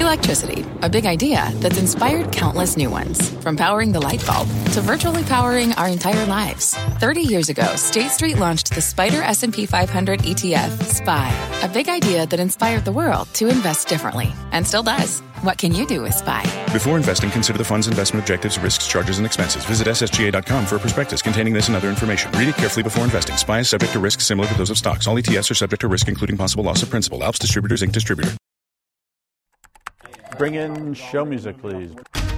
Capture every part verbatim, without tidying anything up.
Electricity, a big idea that's inspired countless new ones. From powering the light bulb to virtually powering our entire lives. thirty years ago, State Street launched the Spider S and P five hundred E T F, S P Y, a big idea that inspired the world to invest differently, and still does. What can you do with S P Y? Before investing, consider the fund's investment objectives, risks, charges, and expenses. Visit S S G A dot com for a prospectus containing this and other information. Read it carefully before investing. S P Y is subject to risks similar to those of stocks. All E T Fs are subject to risk, including possible loss of principal. Alps Distributors, Incorporated Distributor. Bring in show music, please.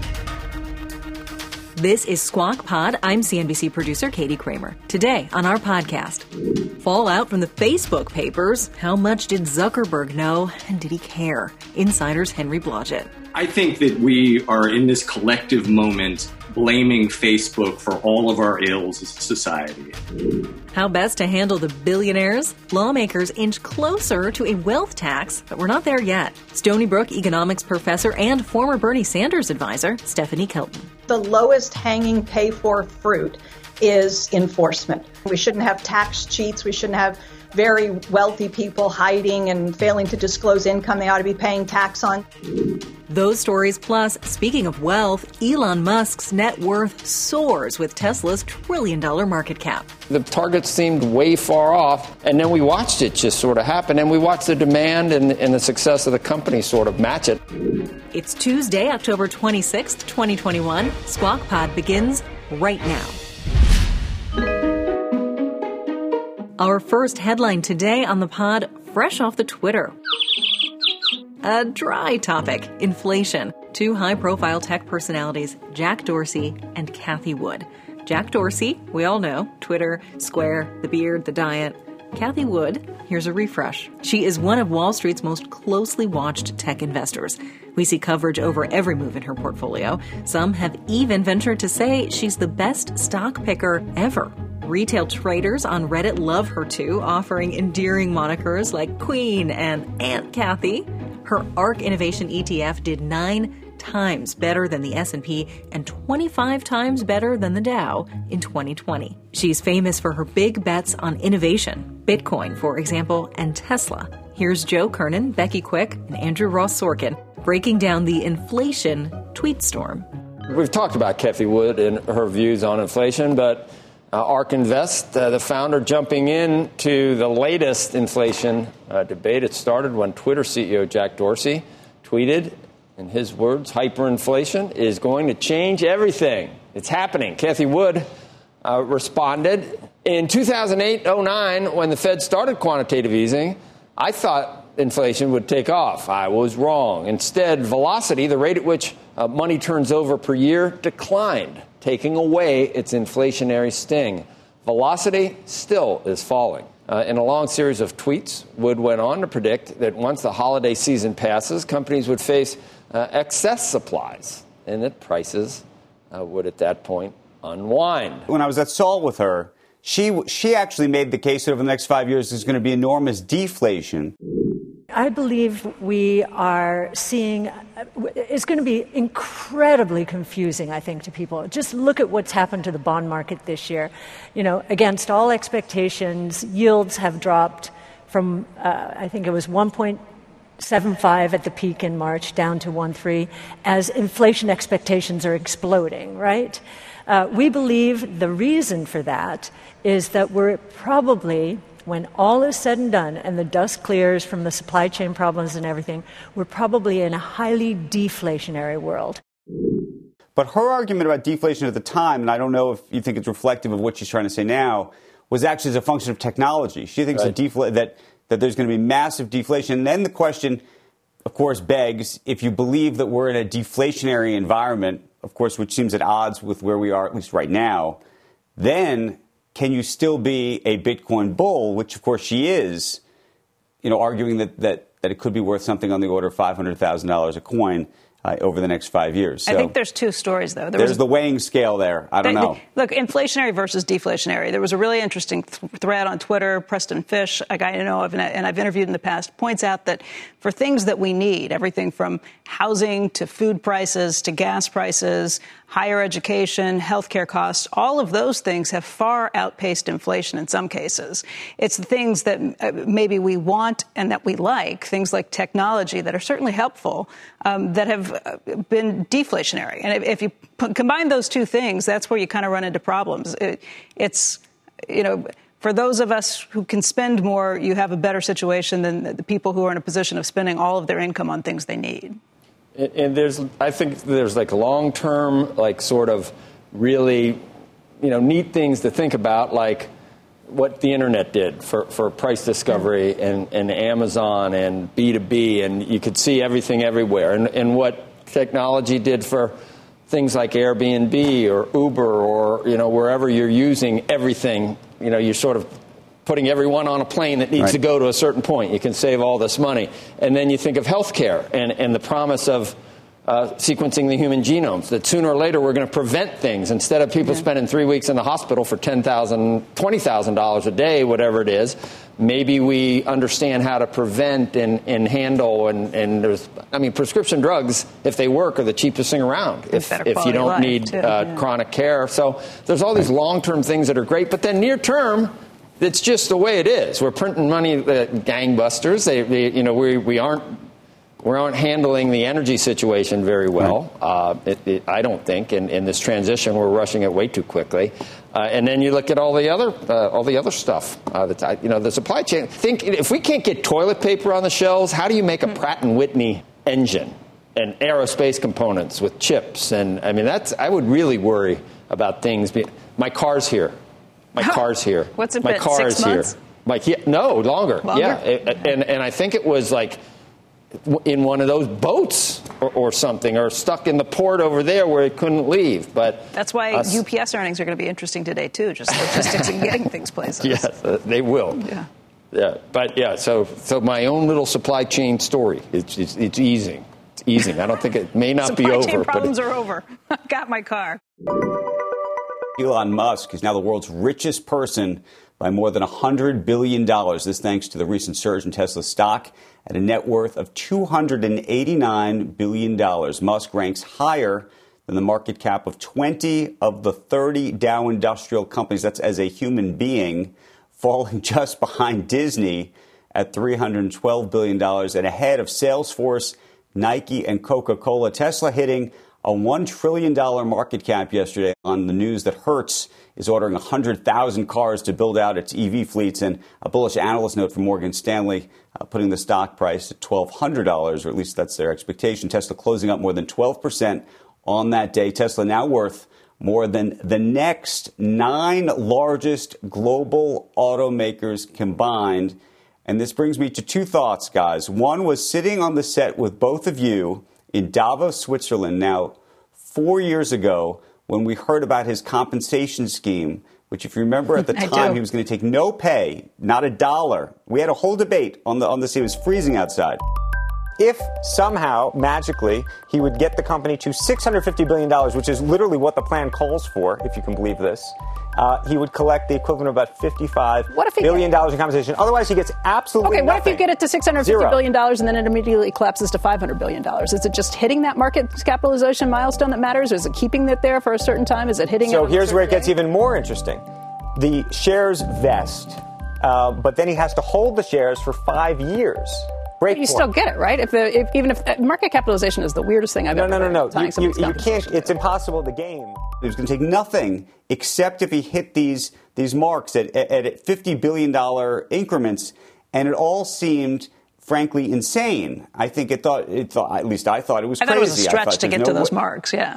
This is Squawk Pod. I'm C N B C producer Katie Kramer. Today on our podcast, fallout from the Facebook papers. How much did Zuckerberg know, and did he care? Insider's Henry Blodgett. I think that we are in this collective moment blaming Facebook for all of our ills as a society. How best to handle the billionaires? Lawmakers inch closer to a wealth tax, but we're not there yet. Stony Brook economics professor and former Bernie Sanders advisor, Stephanie Kelton. The lowest hanging pay-for fruit is enforcement. We shouldn't have tax cheats. We shouldn't have very wealthy people hiding and failing to disclose income they ought to be paying tax on. Those stories, plus, speaking of wealth, Elon Musk's net worth soars with Tesla's trillion-dollar market cap. The target seemed way far off, and then we watched it just sort of happen, and we watched the demand and, and the success of the company sort of match it. It's Tuesday, October twenty-sixth, twenty twenty-one. Squawk Pod begins right now. Our first headline today on the pod, fresh off the Twitter. A dry topic, inflation. Two high-profile tech personalities, Jack Dorsey and Cathie Wood. Jack Dorsey, we all know, Twitter, Square, the beard, the diet. Cathie Wood, here's a refresh. She is one of Wall Street's most closely watched tech investors. We see coverage over every move in her portfolio. Some have even ventured to say she's the best stock picker ever. Retail traders on Reddit love her too, offering endearing monikers like Queen and Aunt Kathy. Her ARK Innovation E T F did nine times better than the S and P and twenty-five times better than the Dow in twenty twenty. She's famous for her big bets on innovation, Bitcoin, for example, and Tesla. Here's Joe Kernan, Becky Quick, and Andrew Ross Sorkin breaking down the inflation tweet storm. We've talked about Cathie Wood and her views on inflation, but uh, ARK Invest, uh, the founder, jumping in to the latest inflation uh, debate. It started when Twitter C E O Jack Dorsey tweeted, in his words, hyperinflation is going to change everything. It's happening. Cathie Wood uh, responded, in two thousand eight oh nine, when the Fed started quantitative easing, I thought inflation would take off. I was wrong. Instead, velocity, the rate at which uh, money turns over per year, declined, taking away its inflationary sting. Velocity still is falling. Uh, in a long series of tweets, Wood went on to predict that once the holiday season passes, companies would face uh, excess supplies and that prices uh, would at that point unwind. When I was at Seoul with her, she she actually made the case that over the next five years there's going to be enormous deflation. I believe we are seeing, it's going to be incredibly confusing, I think, to people. Just look at what's happened to the bond market this year. You know, against all expectations, yields have dropped from, uh, I think it was one point seven five at the peak in March down to one point three as inflation expectations are exploding, right? Uh, we believe the reason for that is that we're probably, when all is said and done and the dust clears from the supply chain problems and everything, we're probably in a highly deflationary world. But her argument about deflation at the time, and I don't know if you think it's reflective of what she's trying to say now, was actually as a function of technology. She thinks right. that, defla- that, that there's going to be massive deflation. And then the question, of course, begs, if you believe that we're in a deflationary environment, of course, which seems at odds with where we are, at least right now, then can you still be a Bitcoin bull, which, of course, she is, you know, arguing that, that, that it could be worth something on the order of five hundred thousand dollars a coin. uh, over the next five years. So I think there's two stories, though. There there's was, the weighing scale there. I don't they, know. Look, inflationary versus deflationary. There was a really interesting th- thread on Twitter. Preston Fish, a guy I know of and, and I've interviewed in the past, points out that for things that we need, everything from housing to food prices to gas prices, higher education, healthcare costs, all of those things have far outpaced inflation in some cases. It's the things that uh, maybe we want and that we like, things like technology that are certainly helpful, um, that have uh, been deflationary. And if, if you p- combine those two things, that's where you kind of run into problems. It, it's, you know, for those of us who can spend more, you have a better situation than the people who are in a position of spending all of their income on things they need. And there's, I think there's like long-term, like sort of really, you know, neat things to think about, like what the internet did for, for price discovery and, and Amazon and B two B, and you could see everything everywhere, and, and what technology did for things like Airbnb or Uber or, you know, wherever you're using everything, you know, you're sort of putting everyone on a plane that needs right. to go to a certain point. You can save all this money. And then you think of healthcare and, and the promise of uh, sequencing the human genomes, that sooner or later we're going to prevent things. Instead of people mm-hmm. spending three weeks in the hospital for ten thousand dollars, twenty thousand dollars a day, whatever it is, maybe we understand how to prevent and, and handle. And, and there's, I mean, prescription drugs, if they work, are the cheapest thing around if, if you don't need too, uh, yeah. chronic care. So there's all these long-term things that are great. But then near-term, it's just the way it is. We're printing money, uh, gangbusters. They, they, you know, we we aren't we aren't handling the energy situation very well. Uh, it, it, I don't think. In, in this transition, we're rushing it way too quickly. Uh, and then you look at all the other uh, all the other stuff. Uh, that you know, the supply chain. Think if we can't get toilet paper on the shelves, how do you make a Pratt and Whitney engine and aerospace components with chips? And I mean, that's I would really worry about things. Being, my car's here. My car's here. What's it My been, car six is months? here. My, yeah, no, longer. Longer? Yeah, it, and and I think it was like in one of those boats or, or something, or stuck in the port over there where it couldn't leave. But that's why us, U P S earnings are going to be interesting today too. Just logistics and getting things places. Yes, uh, they will. Yeah. Yeah, but yeah. So so my own little supply chain story. It's it's, it's easing. It's easing. I don't think it may not supply be over. Supply chain problems but are over. Got my car. Elon Musk is now the world's richest person by more than one hundred billion dollars. This thanks to the recent surge in Tesla stock at a net worth of two hundred eighty-nine billion dollars. Musk ranks higher than the market cap of twenty of the thirty Dow industrial companies. That's as a human being, falling just behind Disney at three hundred twelve billion dollars and ahead of Salesforce, Nike, and Coca-Cola. Tesla hitting a one trillion dollars market cap yesterday on the news that Hertz is ordering one hundred thousand cars to build out its E V fleets, and a bullish analyst note from Morgan Stanley uh, putting the stock price at twelve hundred dollars, or at least that's their expectation. Tesla closing up more than twelve percent on that day. Tesla now worth more than the next nine largest global automakers combined. And this brings me to two thoughts, guys. One was sitting on the set with both of you in Davos, Switzerland, now four years ago, when we heard about his compensation scheme, which, if you remember at the time, he was going to take no pay, not a dollar. We had a whole debate on the on the sea. It was freezing outside. If somehow, magically, he would get the company to six hundred fifty billion dollars, which is literally what the plan calls for, if you can believe this, uh, he would collect the equivalent of about fifty-five billion dollars in compensation. Otherwise, he gets absolutely Okay, what nothing. if you get it to six hundred fifty Zero. billion dollars and then it immediately collapses to five hundred billion dollars? Is it just hitting that market capitalization milestone that matters? Or is it keeping it there for a certain time? Is it hitting so it? So here's where it gets even more interesting. The shares vest, uh, but then he has to hold the shares for five years. Break you point. still get it, right? If, the, if even if uh, market capitalization is the weirdest thing I've no, ever no, no, heard. no, no. You, you, you can't. It's impossible to game. He was going to take nothing except if he hit these these marks at, at, at fifty billion dollars increments, and it all seemed, frankly, insane. I think it thought, it thought at least I thought it was I crazy. thought it was a stretch to get no to those way. marks, yeah.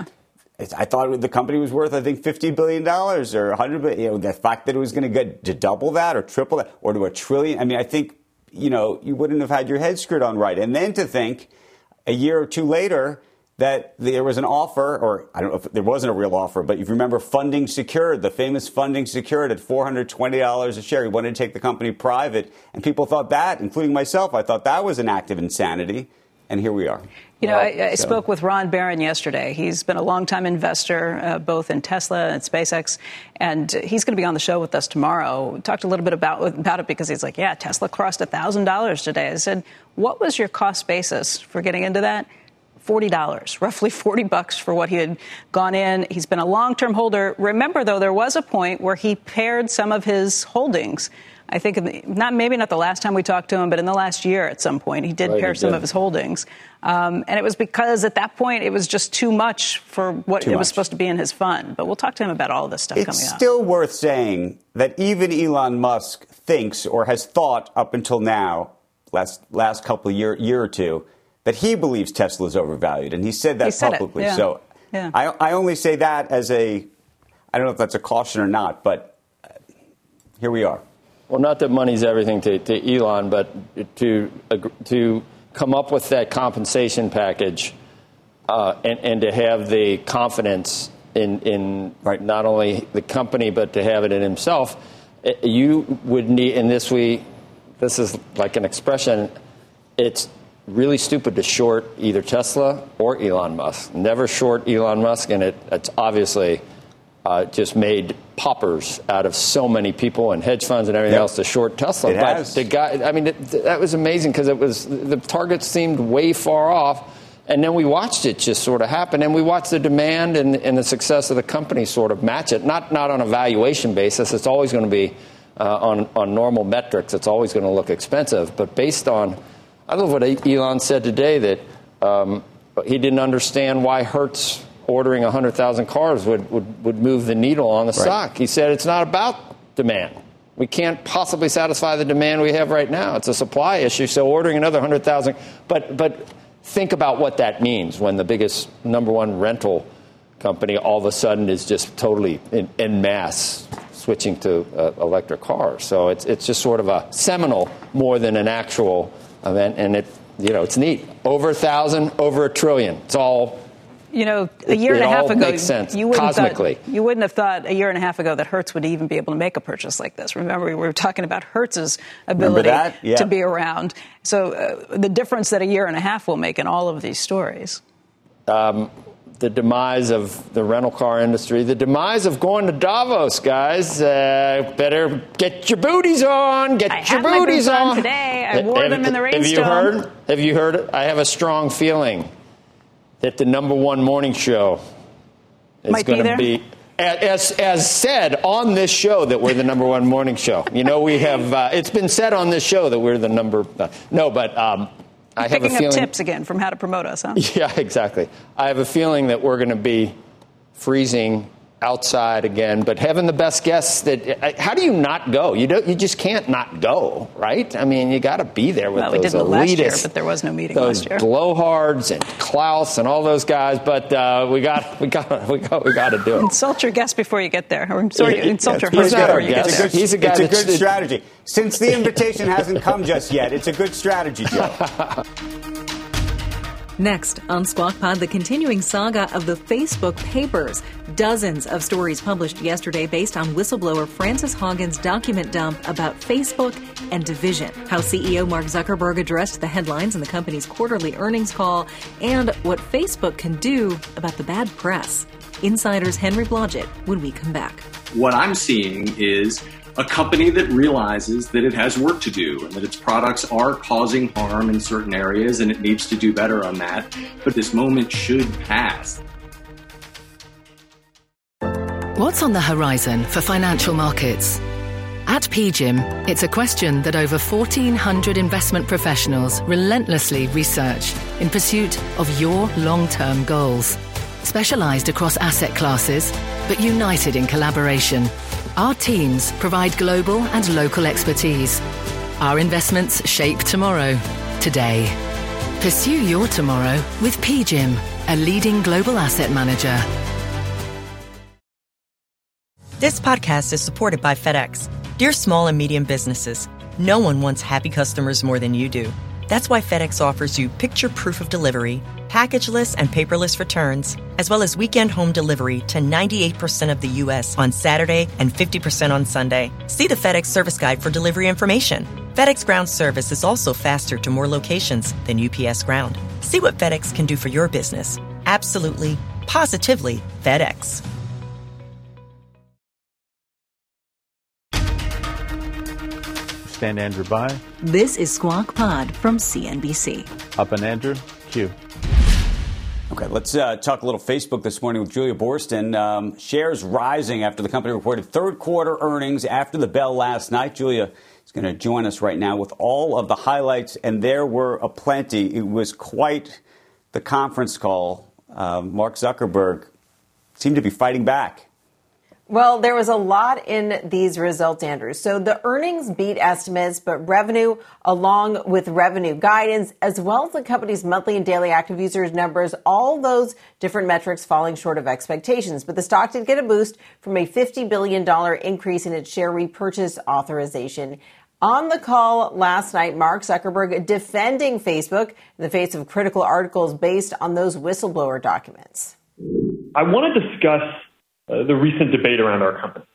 I thought the company was worth, I think, fifty billion dollars or one hundred billion dollars. You know, the fact that it was going to get to double that or triple that or to a trillion. I mean, I think, you know, you wouldn't have had your head screwed on right. And then to think a year or two later that there was an offer, or I don't know if there wasn't a real offer, but if you remember Funding Secured, the famous Funding Secured at four hundred twenty dollars a share. He wanted to take the company private. And people thought that, including myself, I thought that was an act of insanity. and here we are. You know, I, I so. spoke with Ron Barron yesterday. He's been a longtime investor, uh, both in Tesla and SpaceX, and he's going to be on the show with us tomorrow. We talked a little bit about, about it because he's like, yeah, Tesla crossed one thousand dollars today. I said, what was your cost basis for getting into that? forty dollars, roughly forty bucks for what he had gone in. He's been a long-term holder. Remember, though, there was a point where he paired some of his holdings. I think in the, not maybe not the last time we talked to him, but in the last year at some point, he did right, pair he some did. of his holdings. Um, and it was because at that point, it was just too much for what too it much. was supposed to be in his fund. But we'll talk to him about all of this stuff it's coming up. It's still worth saying that even Elon Musk thinks or has thought up until now, last last couple of year, year or two, that he believes Tesla is overvalued. And he said that he said publicly. Yeah. So yeah. I, I only say that as a, I don't know if that's a caution or not, but here we are. Well, not that money's everything to, to Elon, but to to come up with that compensation package uh, and, and to have the confidence in, in right. not only the company, but to have it in himself, you would need, and this we, this is like an expression, it's really stupid to short either Tesla or Elon Musk. Never short Elon Musk, and it, it's obviously uh, just made poppers out of so many people and hedge funds and everything yep. else to short Tesla. It but has. the guy, I mean, it, that was amazing because it was the target seemed way far off, and then we watched it just sort of happen, and we watched the demand and, and the success of the company sort of match it. Not not on a valuation basis. It's always going to be uh, on on normal metrics. It's always going to look expensive, but based on, I love what Elon said today that um, he didn't understand why Hertz ordering one hundred thousand cars would, would, would move the needle on the right. stock. He said it's not about demand. We can't possibly satisfy the demand we have right now. It's a supply issue, so ordering another one hundred thousand. But, but think about what that means when the biggest number one rental company all of a sudden is just totally in, en masse switching to uh, electric cars. So it's, it's just sort of a seminal more than an actual event. And it, you know, it's neat. Over a thousand, over a trillion. It's all... You know, a year it, and a half it ago, makes sense, you wouldn't cosmically. Thought, you wouldn't have thought a year and a half ago that Hertz would even be able to make a purchase like this. Remember, we were talking about Hertz's ability yeah. to be around. So uh, the difference that a year and a half will make in all of these stories. Um, the demise of the rental car industry, the demise of going to Davos, guys. Uh, better get your booties on. Get I your had my booties boots on. on today. I wore have, them in the rainstorm. Have you heard? Have you heard? I have a strong feeling that the number one morning show is going to be, as as said on this show, that we're the number one morning show. You know, we have, uh, it's been said on this show that we're the number, uh, no, but um, I have a feeling. Picking up tips again from how to promote us, huh? Yeah, exactly. I have a feeling that we're going to be freezing outside again, but having the best guests that, how do you not go? You don't, you just can't not go, right? I mean, you got to be there with well, those we didn't elitists, last year, but there was no meeting those last year. blowhards and Klaus and all those guys, but uh, we got, we got, we got, we got to do it. Insult your guest before you get there. Or, sorry, yeah, insult yeah, your host before you get there. Good, He's a guy. It's a good strategy. Since the invitation hasn't come just yet, it's a good strategy, Joe. Next on Squawk Pod, the continuing saga of the Facebook papers. Dozens of stories published yesterday based on whistleblower Frances Haugen's document dump about Facebook and division. How C E O Mark Zuckerberg addressed the headlines in the company's quarterly earnings call, and what Facebook can do about the bad press. Insider's Henry Blodgett when we come back. What I'm seeing is a company that realizes that it has work to do and that its products are causing harm in certain areas and it needs to do better on that. But this moment should pass. What's on the horizon for financial markets? At P G I M, it's a question that over fourteen hundred investment professionals relentlessly research in pursuit of your long-term goals. Specialized across asset classes, but united in collaboration, our teams provide global and local expertise. Our investments shape tomorrow, today. Pursue your tomorrow with P G I M, a leading global asset manager. This podcast is supported by FedEx. Dear small and medium businesses, no one wants happy customers more than you do. That's why FedEx offers you picture proof of delivery, packageless and paperless returns, as well as weekend home delivery to ninety-eight percent of the U S on Saturday and fifty percent on Sunday. See the FedEx service guide for delivery information. FedEx Ground service is also faster to more locations than U P S Ground. See what FedEx can do for your business. Absolutely, positively FedEx. Stand Andrew by. This is Squawk Pod from C N B C. Up and Andrew, Q. Okay, let's uh, talk a little Facebook this morning with Julia Boorstin. Um, shares rising after the company reported third quarter earnings after the bell last night. Julia is going to join us right now with all of the highlights, and there were a plenty. It was quite the conference call. Uh, Mark Zuckerberg seemed to be fighting back. Well, there was a lot in these results, Andrew. So the earnings beat estimates, but revenue, along with revenue guidance, as well as the company's monthly and daily active users numbers, all those different metrics falling short of expectations. But the stock did get a boost from a fifty billion dollars increase in its share repurchase authorization. On the call last night, Mark Zuckerberg defending Facebook in the face of critical articles based on those whistleblower documents. I want to discuss Uh, the recent debate around our company.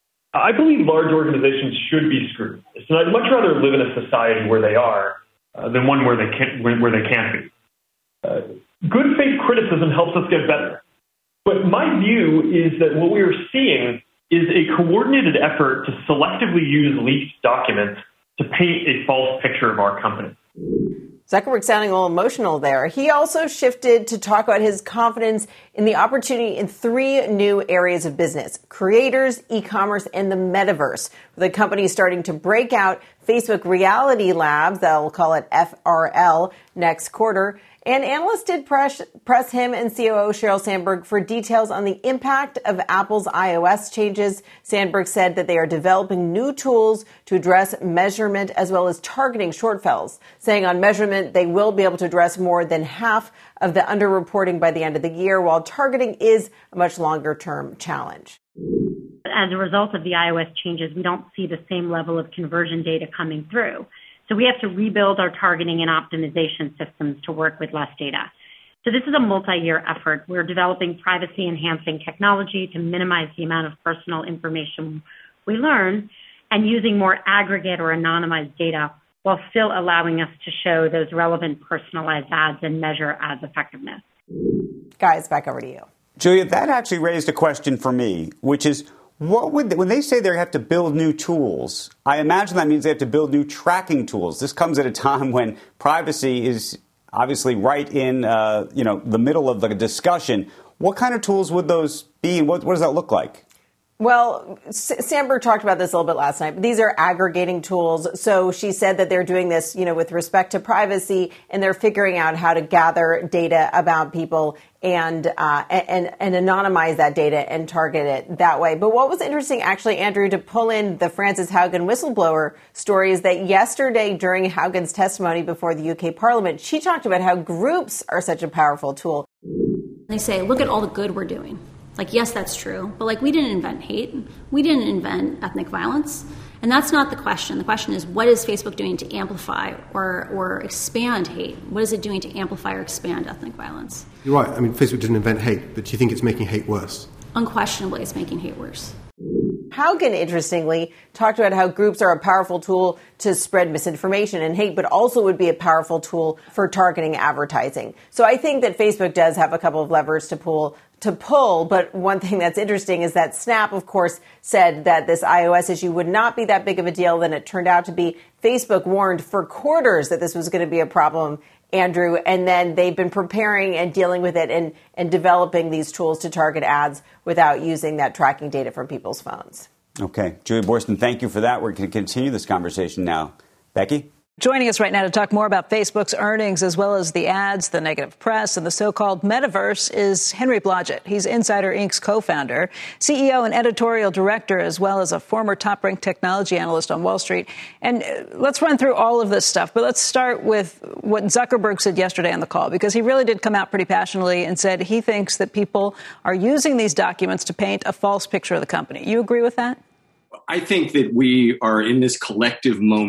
I believe large organizations should be scrutinized, and I'd much rather live in a society where they are uh, than one where they can't where they can't be. Uh, good faith criticism helps us get better, but my view is that what we are seeing is a coordinated effort to selectively use leaked documents to paint a false picture of our company. Zuckerberg sounding a little emotional there. He also shifted to talk about his confidence in the opportunity in three new areas of business: creators, e-commerce, and the metaverse. The company is starting to break out Facebook Reality Labs, they'll call it F R L, next quarter. And analysts did press, press him and C O O Sheryl Sandberg for details on the impact of Apple's iOS changes. Sandberg said that they are developing new tools to address measurement as well as targeting shortfalls, saying on measurement they will be able to address more than half of the underreporting by the end of the year, while targeting is a much longer-term challenge. As a result of the iOS changes, we don't see the same level of conversion data coming through. So we have to rebuild our targeting and optimization systems to work with less data. So this is a multi-year effort. We're developing privacy-enhancing technology to minimize the amount of personal information we learn and using more aggregate or anonymized data while still allowing us to show those relevant personalized ads and measure ads effectiveness. Guys, back over to you. Julia, that actually raised a question for me, which is, what would, when they say they have to build new tools, I imagine that means they have to build new tracking tools. This comes at a time when privacy is obviously right in uh, you know, the middle of the discussion. What kind of tools would those be, and what, what does that look like? Well, Sandberg talked about this a little bit last night, but these are aggregating tools. So she said that they're doing this, you know, with respect to privacy, and they're figuring out how to gather data about people and uh, and and anonymize that data and target it that way. But what was interesting, actually, Andrew, to pull in the Frances Haugen whistleblower story is that yesterday during Haugen's testimony before the U K Parliament, she talked about how groups are such a powerful tool. They say, look at all the good we're doing. Like, yes, that's true, but like we didn't invent hate. We didn't invent ethnic violence. And that's not the question. The question is, what is Facebook doing to amplify or, or expand hate? What is it doing to amplify or expand ethnic violence? You're right. I mean, Facebook didn't invent hate, but do you think it's making hate worse? Unquestionably, it's making hate worse. Haugen, interestingly, talked about how groups are a powerful tool to spread misinformation and hate, but also would be a powerful tool for targeting advertising. So I think that Facebook does have a couple of levers to pull to pull. But one thing that's interesting is that Snap, of course, said that this iOS issue would not be that big of a deal than it turned out to be. Facebook warned for quarters that this was going to be a problem, Andrew, and then they've been preparing and dealing with it and, and developing these tools to target ads without using that tracking data from people's phones. Okay. Julia Boorstin, thank you for that. We're going to continue this conversation now. Becky? Joining us right now to talk more about Facebook's earnings, as well as the ads, the negative press, and the so-called metaverse, is Henry Blodgett. He's Insider Incorporated's co-founder, C E O and editorial director, as well as a former top-ranked technology analyst on Wall Street. And let's run through all of this stuff. But let's start with what Zuckerberg said yesterday on the call, because he really did come out pretty passionately and said he thinks that people are using these documents to paint a false picture of the company. You agree with that? I think that we are in this collective moment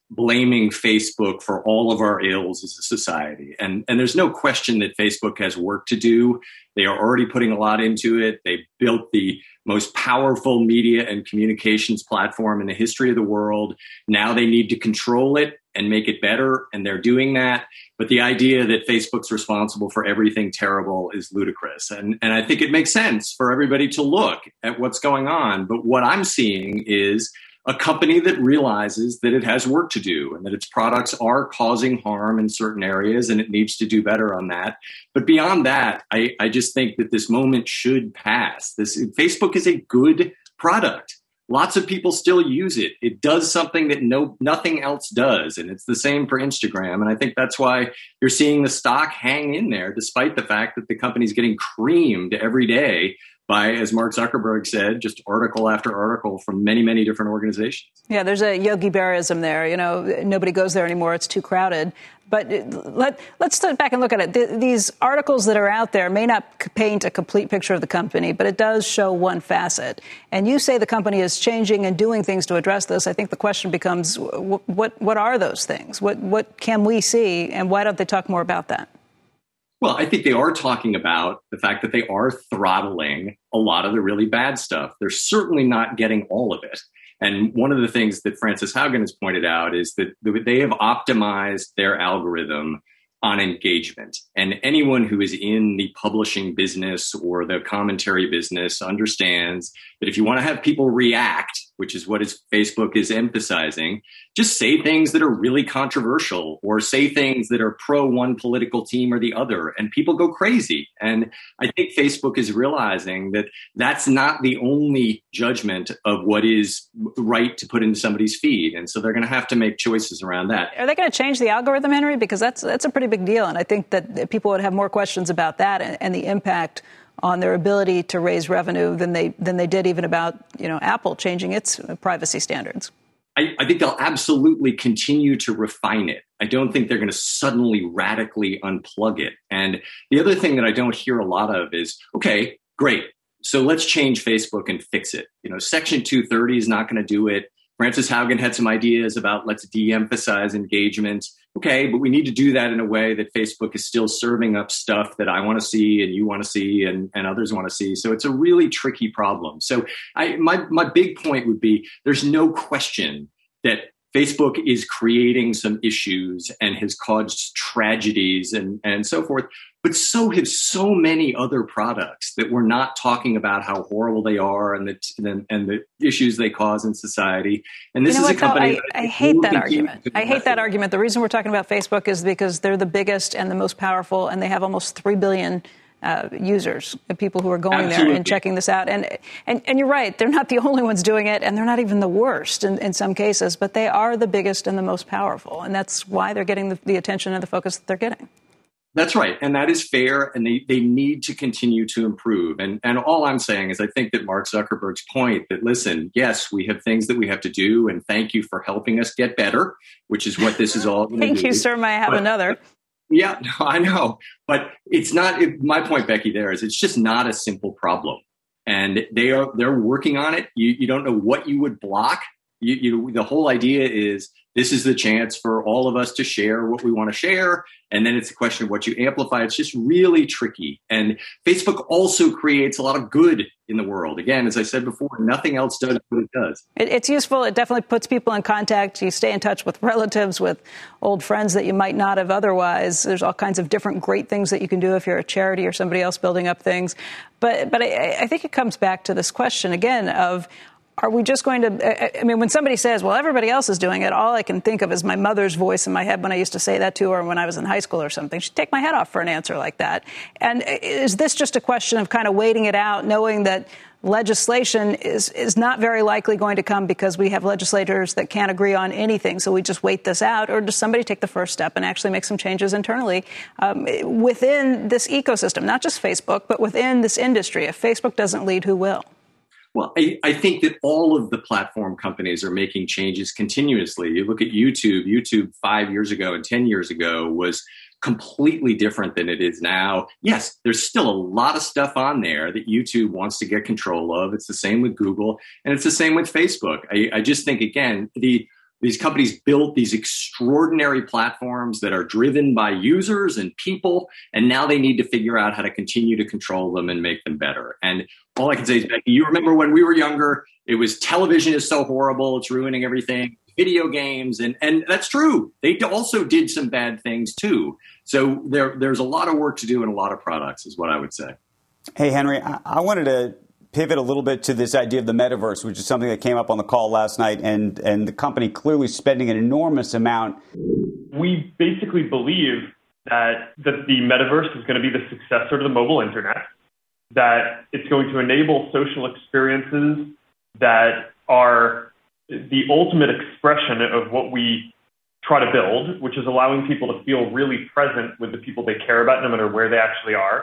blaming Facebook for all of our ills as a society. And, and there's no question that Facebook has work to do. They are already putting a lot into it. They built the most powerful media and communications platform in the history of the world. Now they need to control it and make it better, and they're doing that. But the idea that Facebook's responsible for everything terrible is ludicrous. And, and I think it makes sense for everybody to look at what's going on. But what I'm seeing is a company that realizes that it has work to do and that its products are causing harm in certain areas, and it needs to do better on that. But beyond that, I, I just think that this moment should pass. This Facebook is a good product. Lots of people still use it. It does something that no nothing else does, and it's the same for Instagram. And I think that's why you're seeing the stock hang in there, despite the fact that the company's getting creamed every day by, as Mark Zuckerberg said, just article after article from many, many different organizations. Yeah, there's a Yogi Berraism there. You know, nobody goes there anymore. It's too crowded. But let, let's step back and look at it. The, these articles that are out there may not paint a complete picture of the company, but it does show one facet. And you say the company is changing and doing things to address this. I think the question becomes, what, what are those things? What, what can we see? And why don't they talk more about that? Well, I think they are talking about the fact that they are throttling a lot of the really bad stuff. They're certainly not getting all of it. And one of the things that Frances Haugen has pointed out is that they have optimized their algorithm on engagement. And anyone who is in the publishing business or the commentary business understands that if you want to have people react, which is what is Facebook is emphasizing, just say things that are really controversial or say things that are pro one political team or the other, and people go crazy. And I think Facebook is realizing that that's not the only judgment of what is right to put into somebody's feed. And so they're going to have to make choices around that. Are they going to change the algorithm, Henry? Because that's that's a pretty big deal. And I think that people would have more questions about that and, and the impact on their ability to raise revenue than they than they did even about, you know, Apple changing its privacy standards. I, I think they'll absolutely continue to refine it. I don't think they're going to suddenly radically unplug it. And the other thing that I don't hear a lot of is, okay, great. So let's change Facebook and fix it. You know, Section two thirty is not going to do it. Frances Haugen had some ideas about let's de-emphasize engagement. Okay, but we need to do that in a way that Facebook is still serving up stuff that I want to see and you want to see and, and others want to see. So it's a really tricky problem. So I, my, my big point would be there's no question that Facebook is creating some issues and has caused tragedies and, and so forth. But so have so many other products that we're not talking about how horrible they are and the and, and the issues they cause in society. And this you know is what, a company. though, I, I hate that argument. I hate that argument. The reason we're talking about Facebook is because they're the biggest and the most powerful, and they have almost three billion uh, users, people who are going Absolutely. there and checking this out. And, and and you're right, they're not the only ones doing it, and they're not even the worst in, in some cases, but they are the biggest and the most powerful, and that's why they're getting the, the attention and the focus that they're getting. That's right. And that is fair. And they, they need to continue to improve. And, and all I'm saying is I think that Mark Zuckerberg's point that, listen, yes, we have things that we have to do. And thank you for helping us get better, which is what this is all going to do. Thank you, sir. May I have but, another? Yeah, no, I know. But it's not it, my point, Becky, there is it's just not a simple problem. And they are they're working on it. You, you don't know what you would block. You, you, the whole idea is this is the chance for all of us to share what we want to share. And then it's a question of what you amplify. It's just really tricky. And Facebook also creates a lot of good in the world. Again, as I said before, nothing else does what it does. It, it's useful. It definitely puts people in contact. You stay in touch with relatives, with old friends that you might not have otherwise. There's all kinds of different great things that you can do if you're a charity or somebody else building up things. But, but I, I think it comes back to this question again of, are we just going to, I mean, when somebody says, well, everybody else is doing it, all I can think of is my mother's voice in my head when I used to say that to her when I was in high school or something. She'd take my head off for an answer like that. And is this just a question of kind of waiting it out, knowing that legislation is, is not very likely going to come because we have legislators that can't agree on anything, so we just wait this out? Or does somebody take the first step and actually make some changes internally um, within this ecosystem, not just Facebook, but within this industry? If Facebook doesn't lead, who will? Well, I, I think that all of the platform companies are making changes continuously. You look at YouTube. YouTube five years ago and ten years ago was completely different than it is now. Yes, there's still a lot of stuff on there that YouTube wants to get control of. It's the same with Google, and it's the same with Facebook. I, I just think, again, the These companies built these extraordinary platforms that are driven by users and people, and now they need to figure out how to continue to control them and make them better. And all I can say is, Becky, you remember when we were younger, it was television is so horrible, it's ruining everything, video games, and, and that's true. They also did some bad things too. So there, there's a lot of work to do in a lot of products is what I would say. Hey, Henry, I, I wanted to pivot a little bit to this idea of the metaverse, which is something that came up on the call last night, and, and the company clearly spending an enormous amount. We basically believe that, that the metaverse is going to be the successor to the mobile internet, that it's going to enable social experiences that are the ultimate expression of what we try to build, which is allowing people to feel really present with the people they care about, no matter where they actually are.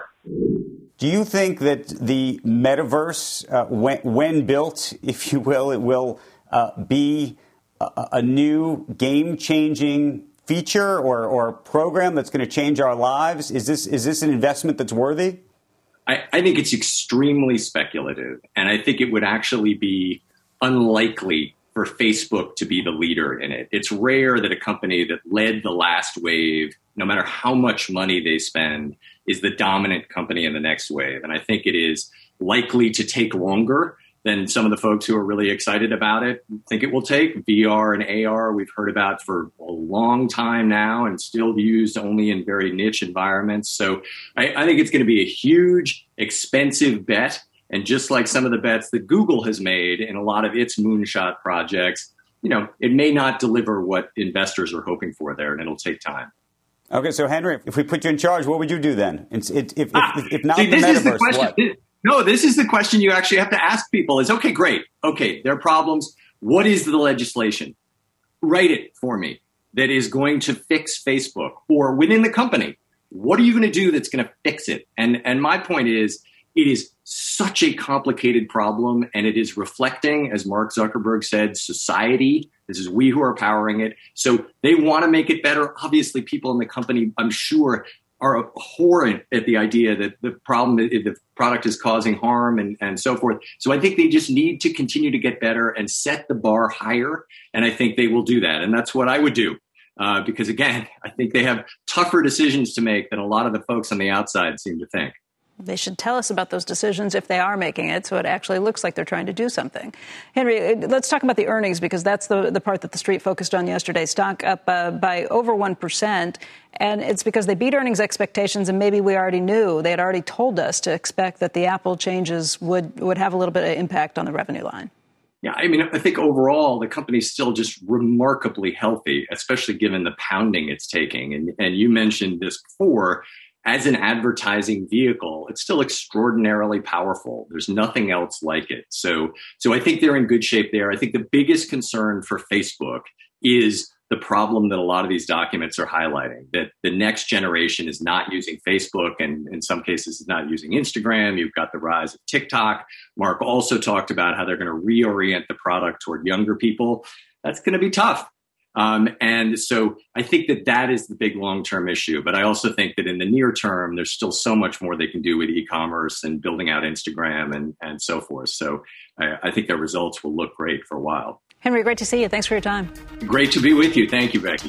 Do you think that the metaverse, uh, when, when built, if you will, it will uh, be a, a new game-changing feature or, or program that's going to change our lives? Is this is this an investment that's worthy? I, I think it's extremely speculative, and I think it would actually be unlikely for Facebook to be the leader in it. It's rare that a company that led the last wave, no matter how much money they spend, is the dominant company in the next wave. And I think it is likely to take longer than some of the folks who are really excited about it think it will take. V R and A R we've heard about for a long time now and still used only in very niche environments. So I, I think it's going to be a huge, expensive bet. And just like some of the bets that Google has made in a lot of its moonshot projects, you know, it may not deliver what investors are hoping for there, and it'll take time. Okay, so Henry, if we put you in charge, what would you do then? If, if, if, ah, if, if not see, the this metaverse, is the question. what? This, no, this is the question you actually have to ask people is, okay, great. Okay, there are problems. What is the legislation? Write it for me that is going to fix Facebook, or within the company. What are you going to do that's going to fix it? And and my point is, it is such a complicated problem, and it is reflecting, as Mark Zuckerberg said, society. This is we who are powering it. So they want to make it better. Obviously, people in the company, I'm sure, are abhorrent at the idea that the problem, the product is causing harm and, and so forth. So I think they just need to continue to get better and set the bar higher. And I think they will do that. And that's what I would do. Uh, because, again, I think they have tougher decisions to make than a lot of the folks on the outside seem to think. They should tell us about those decisions if they are making it, so it actually looks like they're trying to do something. Henry, let's talk about the earnings, because that's the, the part that the street focused on yesterday. Stock up uh, by over one percent, and it's because they beat earnings expectations, and maybe we already knew. They had already told us to expect that the Apple changes would, would have a little bit of impact on the revenue line. Yeah, I mean, I think overall the company's still just remarkably healthy, especially given the pounding it's taking. And, and you mentioned this before. As an advertising vehicle, it's still extraordinarily powerful. There's nothing else like it. So, so I think they're in good shape there. I think the biggest concern for Facebook is the problem that a lot of these documents are highlighting, that the next generation is not using Facebook and in some cases is not using Instagram. You've got the rise of TikTok. Mark also talked about how they're going to reorient the product toward younger people. That's going to be tough. Um, and so I think that that is the big long-term issue. But I also think that in the near term, there's still so much more they can do with e-commerce and building out Instagram and, and so forth. So I, I think their results will look great for a while. Henry, great to see you. Thanks for your time. Great to be with you. Thank you, Becky.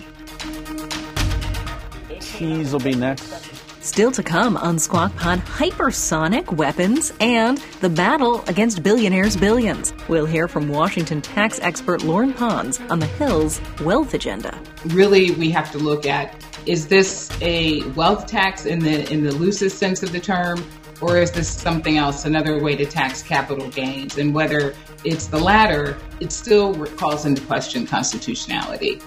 Tease will be next. Still to come on Squawk Pod, hypersonic weapons and the battle against billionaires' billions. We'll hear from Washington tax expert Lauren Pons on the Hill's wealth agenda. Really, we have to look at, is this a wealth tax in the in the loosest sense of the term, or is this something else, another way to tax capital gains? And whether it's the latter, it still calls into question constitutionality.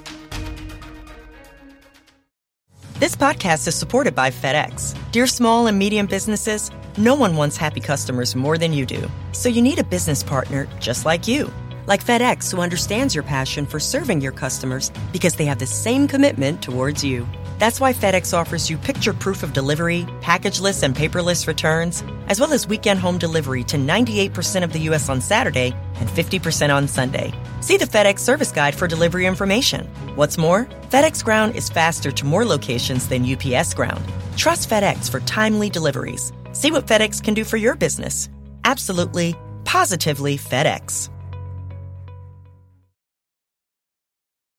This podcast is supported by FedEx. Dear small and medium businesses, no one wants happy customers more than you do. So you need a business partner just like you. Like FedEx, who understands your passion for serving your customers because they have the same commitment towards you. That's why FedEx offers you picture proof of delivery, packageless and paperless returns, as well as weekend home delivery to ninety-eight percent of the U S on Saturday and fifty percent on Sunday. See the FedEx service guide for delivery information. What's more, FedEx Ground is faster to more locations than U P S Ground. Trust FedEx for timely deliveries. See what FedEx can do for your business. Absolutely, positively FedEx.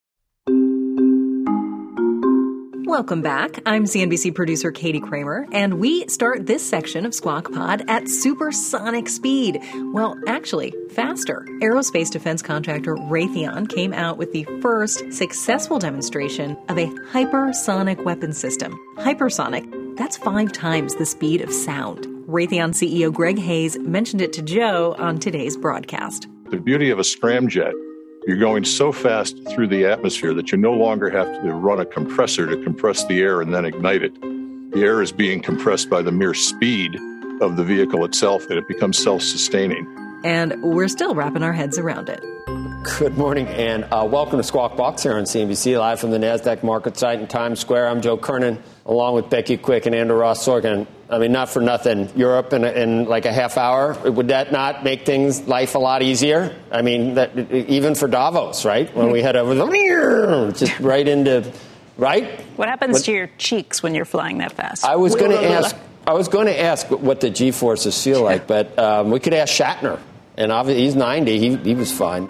Welcome back. I'm C N B C producer Katie Kramer, and we start this section of Squawk Pod at supersonic speed. Well, actually, faster. Aerospace defense contractor Raytheon came out with the first successful demonstration of a hypersonic weapon system. Hypersonic, that's five times the speed of sound. Raytheon C E O Greg Hayes mentioned it to Joe on today's broadcast. The beauty of a scramjet, you're going so fast through the atmosphere that you no longer have to run a compressor to compress the air and then ignite it. The air is being compressed by the mere speed of the vehicle itself, and it becomes self-sustaining. And we're still wrapping our heads around it. Good morning, and uh, welcome to Squawk Box here on C N B C, live from the NASDAQ market site in Times Square. I'm Joe Kernan, along with Becky Quick and Andrew Ross Sorkin. I mean, not for nothing. Europe in, in like a half hour, would that not make things, life a lot easier? I mean, that, even for Davos, right? When we head over the, just right into, right? What happens what, to your cheeks when you're flying that fast? I was going to ask, I was going to ask what the G-forces feel like, but um, we could ask Shatner. And obviously, he's ninety. He, he was fine.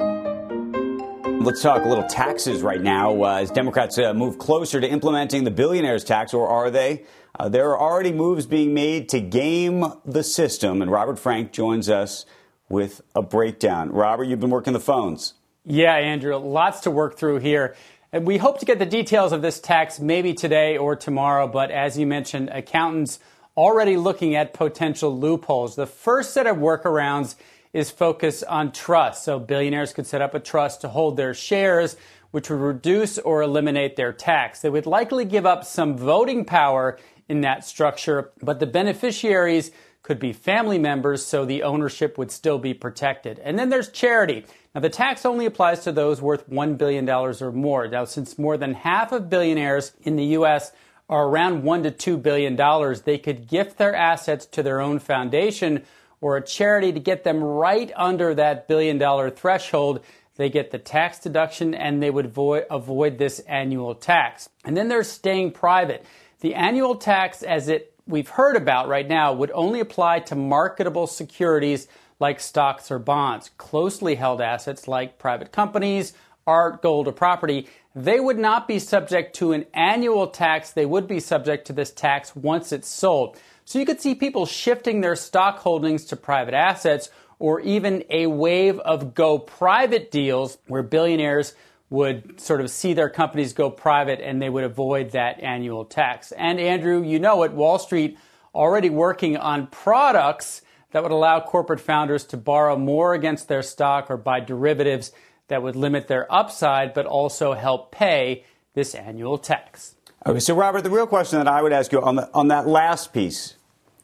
Let's talk a little taxes right now uh, as Democrats uh, move closer to implementing the billionaires tax, or are they? Uh, there are already moves being made to game the system, and Robert Frank joins us with a breakdown. Robert, you've been working the phones. Yeah, Andrew, lots to work through here. And we hope to get the details of this tax maybe today or tomorrow, but as you mentioned, accountants already looking at potential loopholes. The first set of workarounds is focused on trust. So billionaires could set up a trust to hold their shares, which would reduce or eliminate their tax. They would likely give up some voting power in that structure, but the beneficiaries could be family members, so the ownership would still be protected. And then there's charity. Now, the tax only applies to those worth one billion dollars or more. Now, since more than half of billionaires in the U S are around one to two billion dollars, they could gift their assets to their own foundation or a charity to get them right under that billion dollar threshold. They get the tax deduction and they would avoid, avoid this annual tax. And then there's staying private. The annual tax, as it we've heard about right now, would only apply to marketable securities like stocks or bonds. Closely held assets like private companies, art, gold, or property, they would not be subject to an annual tax. They would be subject to this tax once it's sold. So you could see people shifting their stock holdings to private assets, or even a wave of go private deals where billionaires would sort of see their companies go private and they would avoid that annual tax. And Andrew, you know it, Wall Street already working on products that would allow corporate founders to borrow more against their stock or buy derivatives that would limit their upside, but also help pay this annual tax. Okay, so Robert, the real question that I would ask you on the, on that last piece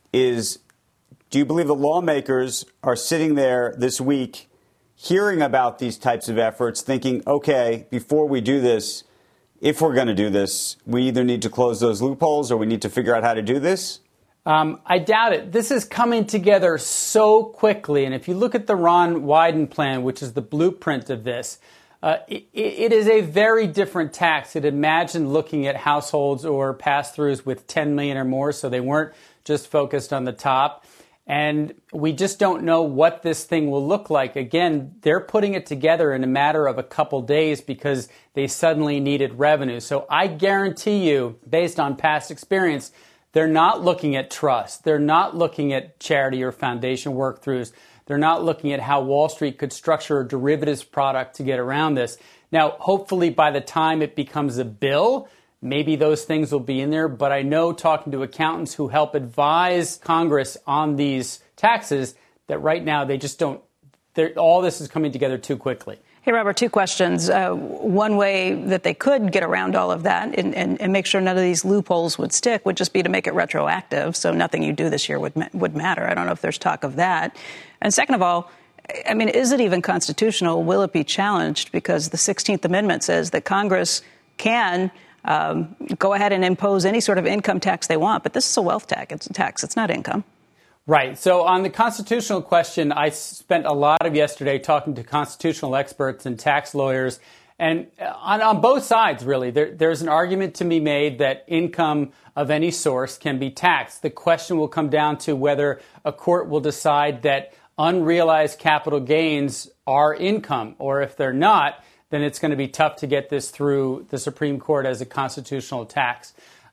is, do you believe the lawmakers are sitting there this week hearing about these types of efforts, thinking, okay, before we do this, if we're going to do this, we either need to close those loopholes or we need to figure out how to do this? Um, I doubt it. This is coming together so quickly. And if you look at the Ron Wyden plan, which is the blueprint of this, uh, it, it is a very different tax. It imagined looking at households or pass-throughs with ten million dollars or more, so they weren't just focused on the top. And we just don't know what this thing will look like. Again, they're putting it together in a matter of a couple days because they suddenly needed revenue. So I guarantee you, based on past experience, they're not looking at trust. They're not looking at charity or foundation work-throughs. They're not looking at how Wall Street could structure a derivatives product to get around this. Now, hopefully by the time it becomes a bill, maybe those things will be in there, but I know, talking to accountants who help advise Congress on these taxes, that right now they just don't, all this is coming together too quickly. Hey, Robert, two questions. Uh, one way that they could get around all of that and, and, and make sure none of these loopholes would stick would just be to make it retroactive, so nothing you do this year would would matter. I don't know if there's talk of that. And second of all, I mean, is it even constitutional? Will it be challenged? Because the sixteenth Amendment says that Congress can Um, go ahead and impose any sort of income tax they want. But this is a wealth tax. It's a tax. It's not income. Right. So on the constitutional question, I spent a lot of yesterday talking to constitutional experts and tax lawyers. And on, on both sides, really, there, there's an argument to be made that income of any source can be taxed. The question will come down to whether a court will decide that unrealized capital gains are income, or if they're not, then it's going to be tough to get this through the Supreme Court as a constitutional tax.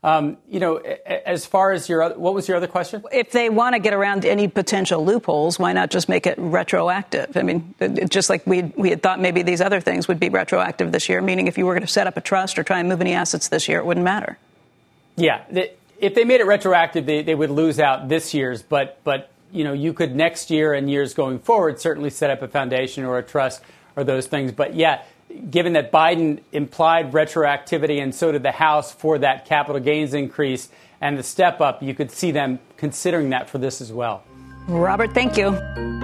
Um, you know, as far as your other, what was your other question? If they want to get around any potential loopholes, why not just make it retroactive? I mean, it, just like we we had thought maybe these other things would be retroactive this year, meaning if you were going to set up a trust or try and move any assets this year, it wouldn't matter. Yeah, if they made it retroactive, they, they would lose out this year's, but but you know, you could next year and years going forward certainly set up a foundation or a trust or those things. But yeah, given that Biden implied retroactivity and so did the House for that capital gains increase and the step up, you could see them considering that for this as well. Robert, thank you.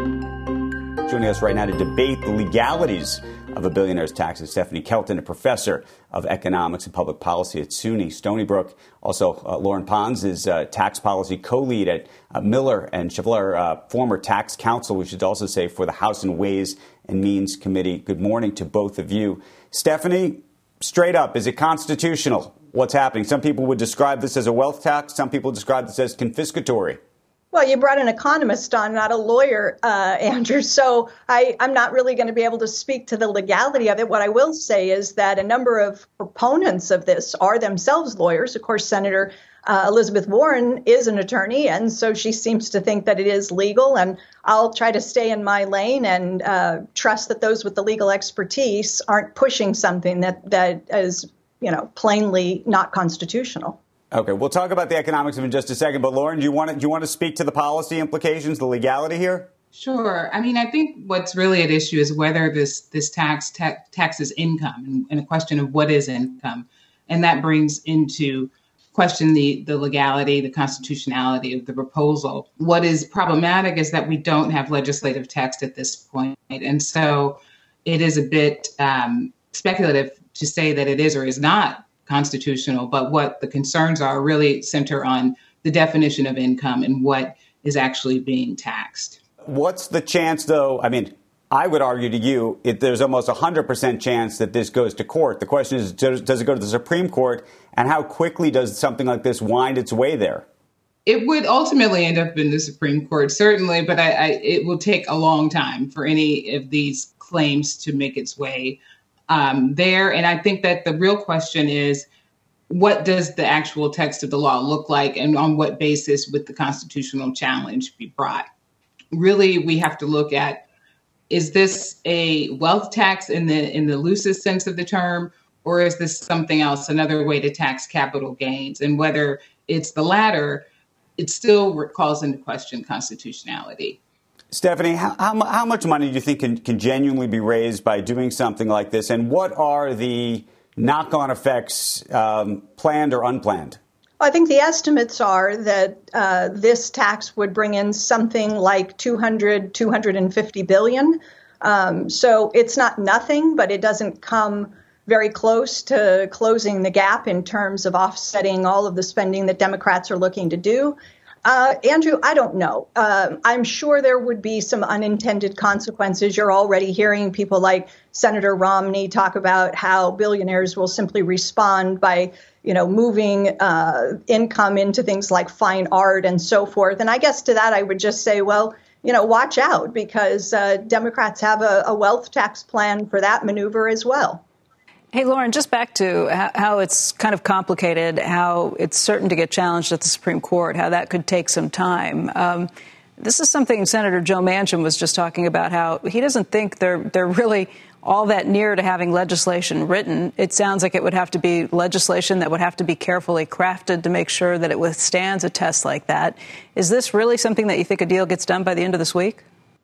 Joining us right now to debate the legalities of a billionaire's tax is Stephanie Kelton, a professor of economics and public policy at SUNY Stony Brook. Also, uh, Lauren Pons is uh, tax policy co-lead at uh, Miller and Chevalier, uh, former tax counsel, we should also say, for the House and Ways and Means Committee. Good morning to both of you. Stephanie, straight up, is it constitutional? What's happening? Some people would describe this as a wealth tax. Some people describe this as confiscatory. Well, you brought an economist on, not a lawyer, uh, Andrew, so I, I'm not really going to be able to speak to the legality of it. What I will say is that a number of proponents of this are themselves lawyers. Of course, Senator uh, Elizabeth Warren is an attorney, and so she seems to think that it is legal. And I'll try to stay in my lane and uh, trust that those with the legal expertise aren't pushing something that, that is, you know, plainly not constitutional. Okay, we'll talk about the economics in just a second. But Lauren, do you want to do you want to speak to the policy implications, the legality here? Sure. I mean, I think what's really at issue is whether this this tax ta- taxes income, and, and a question of what is income, and that brings into question the the legality, the constitutionality of the proposal. What is problematic is that we don't have legislative text at this point, and so it is a bit um, speculative to say that it is or is not constitutional, but what the concerns are really center on the definition of income and what is actually being taxed. What's the chance, though? I mean, I would argue to you, it, there's almost a one hundred percent chance that this goes to court. The question is, does, does it go to the Supreme Court, and how quickly does something like this wind its way there? It would ultimately end up in the Supreme Court, certainly, but I, I, it will take a long time for any of these claims to make its way Um, there. And I think that the real question is, what does the actual text of the law look like, and on what basis would the constitutional challenge be brought? Really, we have to look at, is this a wealth tax in the in the loosest sense of the term, or is this something else, another way to tax capital gains? And whether it's the latter, it still calls into question constitutionality. Stephanie, how, how, how much money do you think can, can genuinely be raised by doing something like this? And what are the knock-on effects, um, planned or unplanned? I think the estimates are that uh, this tax would bring in something like two hundred, two hundred fifty billion. Um, so it's not nothing, but it doesn't come very close to closing the gap in terms of offsetting all of the spending that Democrats are looking to do. Uh, Andrew, I don't know. Uh, I'm sure there would be some unintended consequences. You're already hearing people like Senator Romney talk about how billionaires will simply respond by, you know, moving uh, income into things like fine art and so forth. And I guess to that, I would just say, well, you know, watch out, because uh, Democrats have a, a wealth tax plan for that maneuver as well. Hey, Lauren, just back to how it's kind of complicated, how it's certain to get challenged at the Supreme Court, how that could take some time. Um, this is something Senator Joe Manchin was just talking about, how he doesn't think they're they're really all that near to having legislation written. It sounds like it would have to be legislation that would have to be carefully crafted to make sure that it withstands a test like that. Is this really something that you think a deal gets done by the end of this week?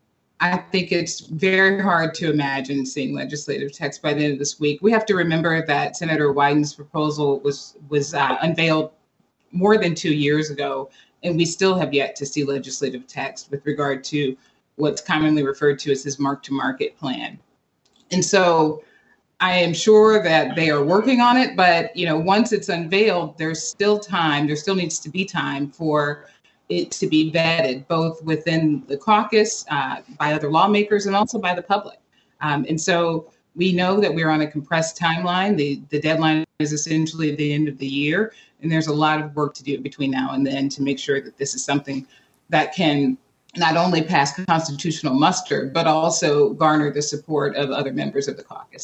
I think it's very hard to imagine seeing legislative text by the end of this week. We have to remember that Senator Wyden's proposal was was uh, unveiled more than two years ago, and we still have yet to see legislative text with regard to what's commonly referred to as his mark-to-market plan. And so I am sure that they are working on it, but you know, once it's unveiled, there's still time. There still needs to be time for it to be vetted, both within the caucus, uh, by other lawmakers, and also by the public. Um, and so we know that we're on a compressed timeline. The, the deadline is essentially at the end of the year, and there's a lot of work to do between now and then to make sure that this is something that can not only pass constitutional muster, but also garner the support of other members of the caucus.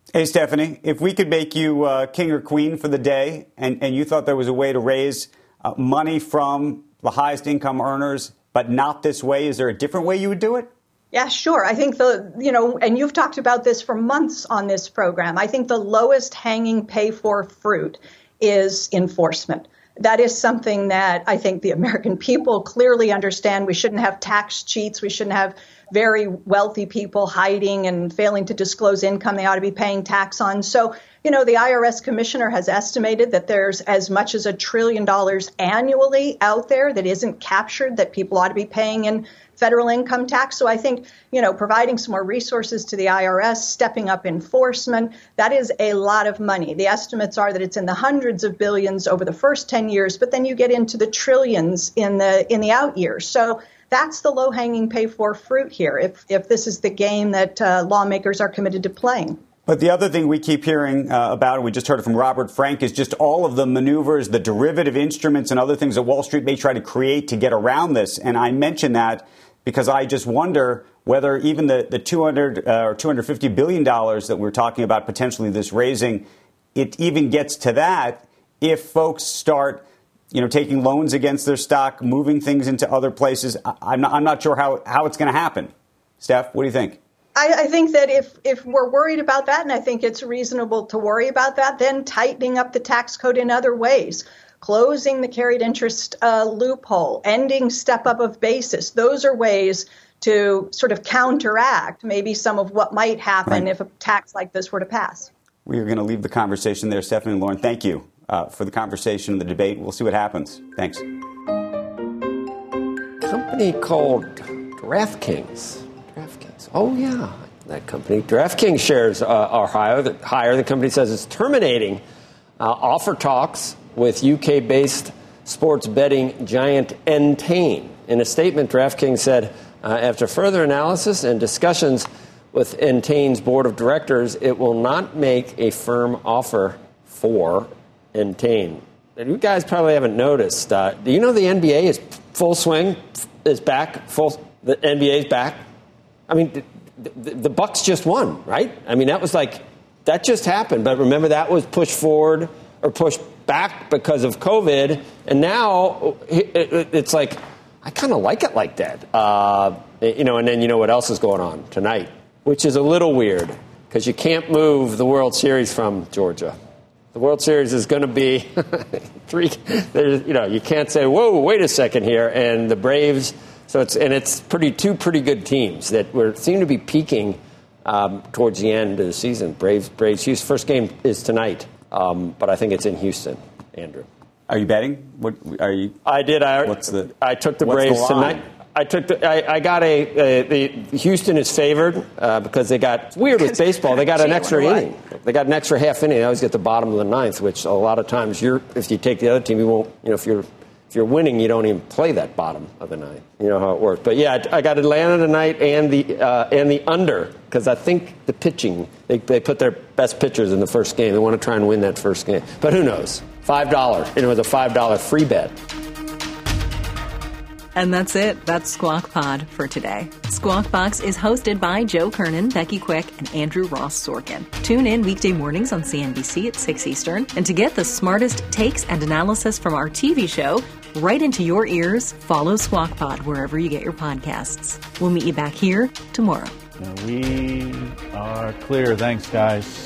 Hey, Stephanie, if we could make you uh, king or queen for the day and, and you thought there was a way to raise uh, money from the highest income earners, but not this way, is there a different way you would do it? Yeah, sure. I think the, you know, and you've talked about this for months on this program. I think the lowest hanging pay for fruit is enforcement. That is something that I think the American people clearly understand. We shouldn't have tax cheats. We shouldn't have very wealthy people hiding and failing to disclose income they ought to be paying tax on. So, you know, the I R S commissioner has estimated that there's as much as a trillion dollars annually out there that isn't captured that people ought to be paying in federal income tax. So I think, you know, providing some more resources to the I R S, stepping up enforcement, that is a lot of money. The estimates are that it's in the hundreds of billions over the first ten years, but then you get into the trillions in the in the out years. So that's the low-hanging pay-for fruit here, if if this is the game that uh, lawmakers are committed to playing. But the other thing we keep hearing uh, about, and we just heard it from Robert Frank, is just all of the maneuvers, the derivative instruments and other things that Wall Street may try to create to get around this. And I mention that because I just wonder whether even the, the two hundred uh, or two hundred fifty billion dollars that we're talking about potentially this raising, it even gets to that if folks start, you know, taking loans against their stock, moving things into other places. I, I'm not, I'm not sure how, how it's going to happen. Steph, what do you think? I, I think that if, if we're worried about that, and I think it's reasonable to worry about that, then tightening up the tax code in other ways, closing the carried interest uh, loophole, ending step up of basis. Those are ways to sort of counteract maybe some of what might happen right. if a tax like this were to pass. We are going to leave the conversation there. Stephanie and Lauren, thank you uh, for the conversation and the debate. We'll see what happens. Thanks. A company called DraftKings. DraftKings. Oh, yeah, that company. DraftKings shares uh, are higher. The, higher. The company says it's terminating uh, offer talks with U K-based sports betting giant Entain. In a statement, DraftKings said, uh, after further analysis and discussions with Entain's board of directors, it will not make a firm offer for Entain. And you guys probably haven't noticed. Uh, do you know the N B A is full swing, is back, full, the N B A is back? I mean, the, the, the Bucks just won, right? I mean, that was like, that just happened. But remember, that was pushed forward or pushed back because of COVID. And now it, it, it's like, I kind of like it like that. Uh, you know, and then you know what else is going on tonight, which is a little weird because you can't move the World Series from Georgia. The World Series is going to be three. There's, you know, you can't say, "Whoa, wait a second here." And the Braves. So it's and it's pretty two pretty good teams that were seem to be peaking um, towards the end of the season. Braves, Braves. Houston. First game is tonight, um, but I think it's in Houston. Andrew, are you betting? What are you? I did. I what's the? I took the Braves the tonight. I took the, I, I got a, a the Houston is favored uh, because they got it's weird with baseball. They got an extra inning. They got an extra half inning. They always get the bottom of the ninth, which a lot of times you're if you take the other team, you won't. You know, if you're if you're winning, you don't even play that bottom of the ninth. You know how it works. But yeah, I, I got Atlanta tonight and the uh, and the under because I think the pitching they they put their best pitchers in the first game. They want to try and win that first game. But who knows? Five dollars. It was a five dollar free bet. And that's it. That's Squawk Pod for today. Squawk Box is hosted by Joe Kernan, Becky Quick, and Andrew Ross Sorkin. Tune in weekday mornings on C N B C at six Eastern. And to get the smartest takes and analysis from our T V show right into your ears, follow Squawk Pod wherever you get your podcasts. We'll meet you back here tomorrow. We are clear. Thanks, guys.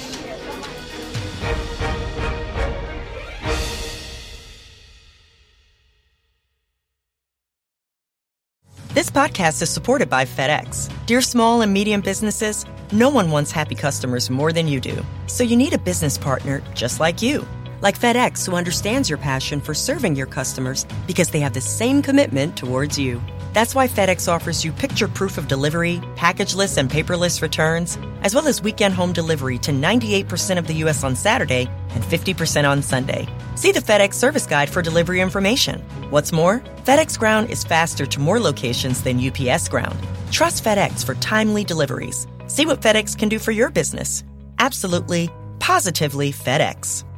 This podcast is supported by FedEx. Dear small and medium businesses, no one wants happy customers more than you do. So you need a business partner just like you. Like FedEx, who understands your passion for serving your customers because they have the same commitment towards you. That's why FedEx offers you picture proof of delivery, packageless and paperless returns, as well as weekend home delivery to ninety-eight percent of the U S on Saturday and fifty percent on Sunday. See the FedEx service guide for delivery information. What's more, FedEx Ground is faster to more locations than U P S Ground. Trust FedEx for timely deliveries. See what FedEx can do for your business. Absolutely, positively FedEx.